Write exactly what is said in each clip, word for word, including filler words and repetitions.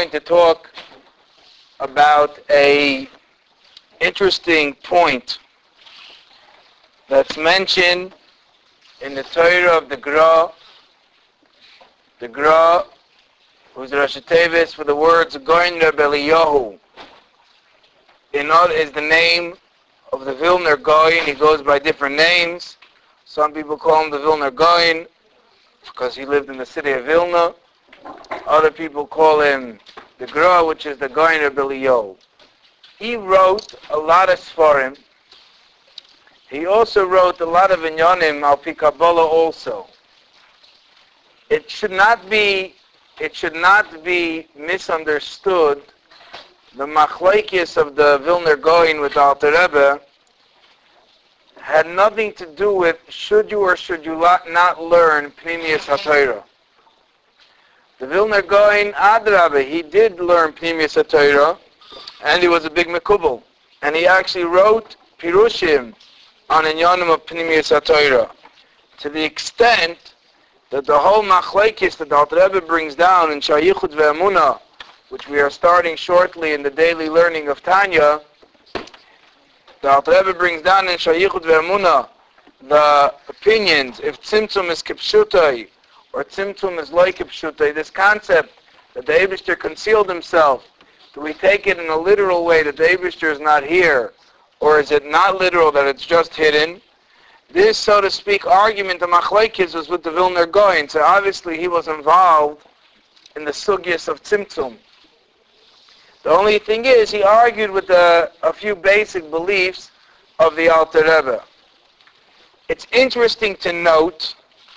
going to talk about a interesting point that's mentioned in the Torah of the Gra. The Gra, who's Rosh Tevis for the words Goin Reb Eliyahu, in all is the name of the Vilner Goin. He goes by different names. Some people call him the Vilner Goin because he lived in the city of Vilna. Other people call him the Gra, which is the Goin Reb Eliyahu. He wrote a lot of Sfarim. He also wrote a lot of Inyanim al pi Kabbalah also. It should not be, it should not be misunderstood. The machlokes of the Vilner Goin with Alter Rebbe had nothing to do with should you or should you not learn Pnimius HaTorah. The Vilner Goin, Adrabah, he did learn Pnimius HaTorah, and he was a big mekubal. And he actually wrote Pirushim on Inyanim of Pnimius HaTorah, to the extent that the whole machlokes that the Alter Rebbe brings down in Shayichut Ve'emunah, which we are starting shortly in the daily learning of Tanya, the Alter Rebbe brings down in Shayichut Ve'emunah the opinions if Tzimtzum is Kipshutai or Tzimtzum is like Kipshutai, this concept that the Eibishter concealed himself. Do we take it in a literal way that the Eibishter is not here, or is it not literal that it's just hidden? This, so to speak, argument of machlokes was with the Vilner Goin, so obviously he was involved in the sugyas of Tzimtzum. The only thing is, he argued with a, a few basic beliefs of the Alter Rebbe. It's interesting to note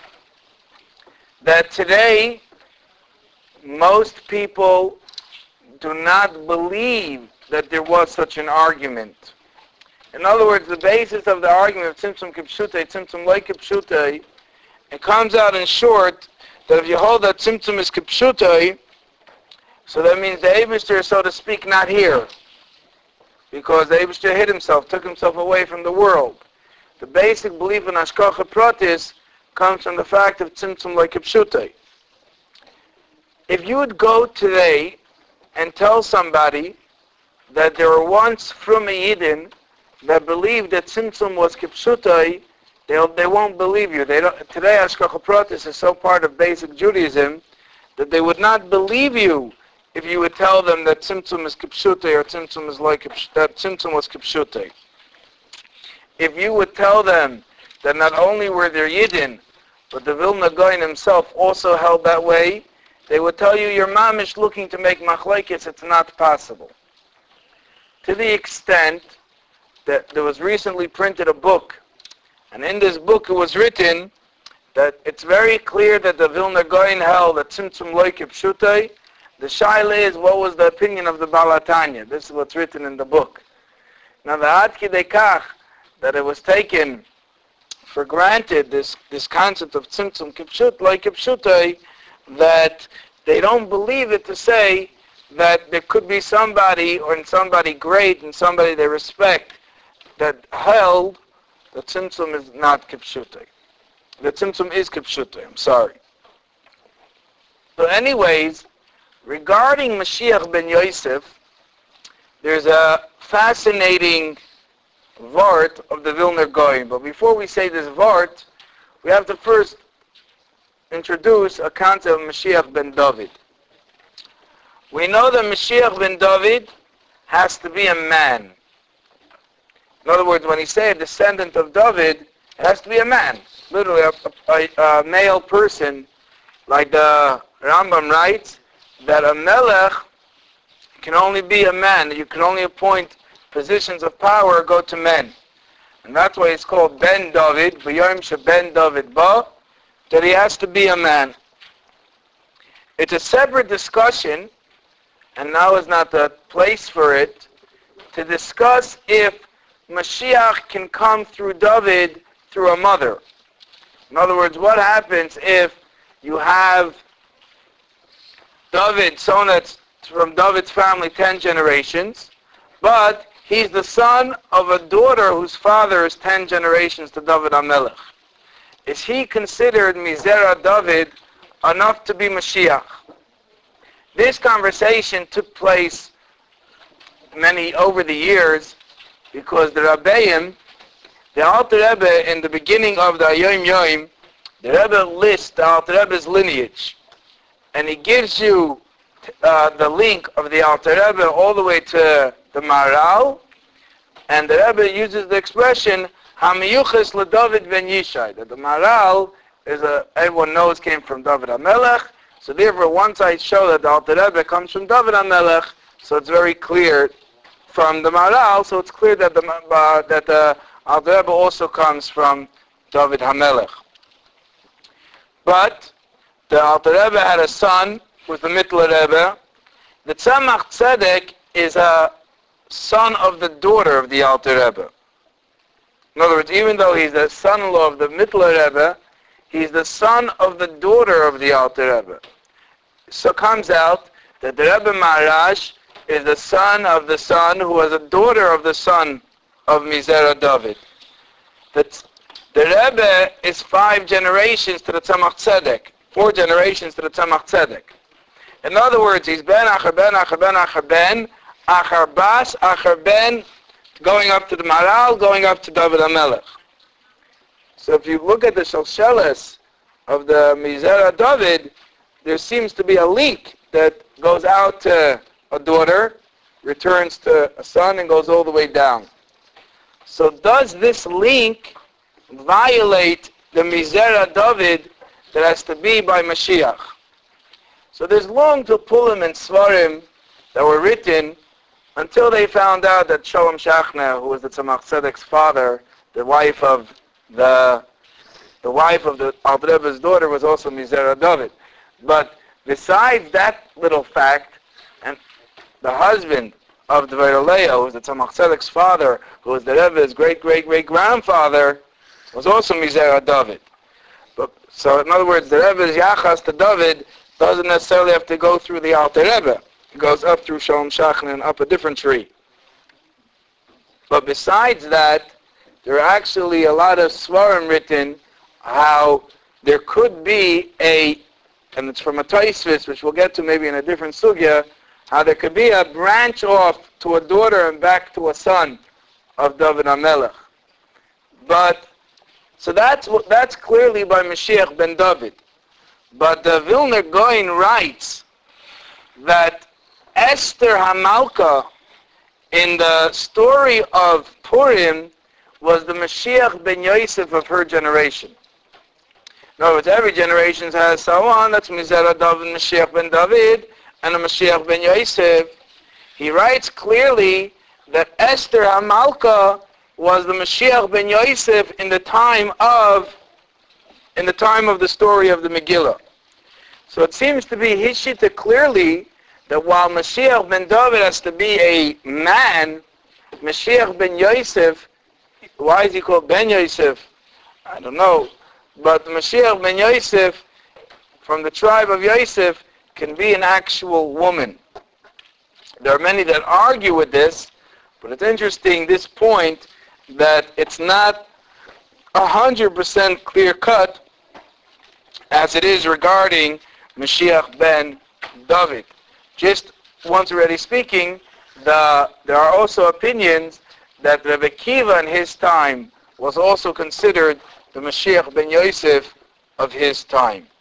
that today, most people do not believe that there was such an argument. In other words, the basis of the argument of Tzimtzum Kipshutai, Tzimtzum like Kipshutai, it comes out in short that if you hold that Tzimtzum is Kipshutai, so that means the Eibishter is, so to speak, not here. Because the Eibishter hid himself, took himself away from the world. The basic belief in Hashkacha Pratis comes from the fact of Tzimtzum like Kipshutai. If you would go today and tell somebody that there were once from a Yidden that believed that Tzimtzum was Kipshutai, they'll, they won't believe you. They don't, today Hashkacha Pratis is so part of basic Judaism that they would not believe you if you would tell them that Tzimtzum is Kipshutai or Tzimtzum is like that Tzimtzum was Kipshutai. If you would tell them that not only were there Yidden, but the Vilna Goin himself also held that way, they would tell you your mamish looking to make machlokes, it's not possible. To the extent that there was recently printed a book, and in this book it was written that it's very clear that the Vilna Goin held that Tzimtzum like Kipshutai. The shaila is, what was the opinion of the Baal HaTanya? This is what's written in the book. Now the Ad Kidei Kach, that it was taken for granted, this, this concept of Tzimtzum Kipshut, like Kipshutai, that they don't believe it to say that there could be somebody, or somebody great, and somebody they respect, that held that Tzimtzum is not Kipshutai. That Tzimtzum is Kipshutai, I'm sorry. So anyways, regarding Mashiach ben Yosef, there's a fascinating vart of the Vilner Goin. But before we say this vart, we have to first introduce a concept of Mashiach ben David. We know that Mashiach ben David has to be a man. In other words, when he say a descendant of David, it has to be a man. Literally a, a, a male person, like the Rambam writes, that a melech can only be a man. You can only appoint positions of power go to men. And that's why it's called Ben David, B'yom sheBen David ba, that he has to be a man. It's a separate discussion, and now is not the place for it, to discuss if Mashiach can come through David through a mother. In other words, what happens if you have David, someone that's from David's family ten generations, but he's the son of a daughter whose father is ten generations to David HaMelech. Is he considered Mizera David enough to be Mashiach? This conversation took place many over the years because the Rabbeim, the Alter Rebbe, in the beginning of the Yom Yom, the Rebbe lists the Alter Rebbe's lineage, and he gives you uh, the link of the Alter Rebbe all the way to the Maharal, and the Rebbe uses the expression Hamiyuches LeDavid ben Yishai, that the Maharal is a, everyone knows came from David HaMelech, so therefore once I show that the Alter Rebbe comes from David HaMelech, so it's very clear from the Maharal, so it's clear that the uh, that the Alter Rebbe also comes from David HaMelech. But the Alter Rebbe had a son, who was the Mittler Rebbe. The Tzemach Tzedek is a son of the daughter of the Alter Rebbe. In other words, even though he's the son-in-law of the Mittler Rebbe, he's the son of the daughter of the Alter Rebbe. So it comes out that the Rebbe Maharash is the son of the son who was a daughter of the son of Mizera David. The, the Rebbe is five generations to the Tzemach Tzedek, four generations to the Tzemach Tzedek. In other words, he's ben, achar ben, achar ben, achar ben, achar bas, achar ben, going up to the Maharal, going up to David HaMelech. So if you look at the Shalsheles of the Mizera David, there seems to be a link that goes out to a daughter, returns to a son, and goes all the way down. So does this link violate the Mizera David that has to be by Mashiach? So there's long Tilpulim and Svarim that were written until they found out that Sholem Shachna, who was the Tzemach Tzedek's father, the wife of the the wife of the Alter Rebbe's daughter, was also Mizera David. But besides that little fact, and the husband of the Dvei who was the Tzemach Tzedek's father, who was the Rebbe's great-great-great-grandfather, was also Mizera David. But, so in other words, the Rebbe's Yachas to David doesn't necessarily have to go through the Alter Rebbe. It goes up through Sholem Shachna and up a different tree. But besides that, there are actually a lot of Svarim written how there could be a, and it's from a Tosfos, which we'll get to maybe in a different sugya, how there could be a branch off to a daughter and back to a son of David HaMelech. But, so that's that's clearly by Mashiach ben David. But the Vilna Gaon writes that Esther HaMalka, in the story of Purim, was the Mashiach ben Yosef of her generation. In other words, every generation has someone, that's Mizera David, Mashiach ben David, and a Mashiach ben Yosef. He writes clearly that Esther HaMalka was the Mashiach ben Yosef in the time of in the time of the story of the Megillah. So it seems to be his shita clearly that while Mashiach ben David has to be a man, Mashiach ben Yosef, why is he called Ben Yosef? I don't know. But Mashiach ben Yosef, from the tribe of Yosef, can be an actual woman. There are many that argue with this, but it's interesting, this point, that it's not one hundred percent clear-cut as it is regarding Mashiach ben David. Just once already speaking, the, there are also opinions that Rebbe Kiva in his time was also considered the Mashiach ben Yosef of his time.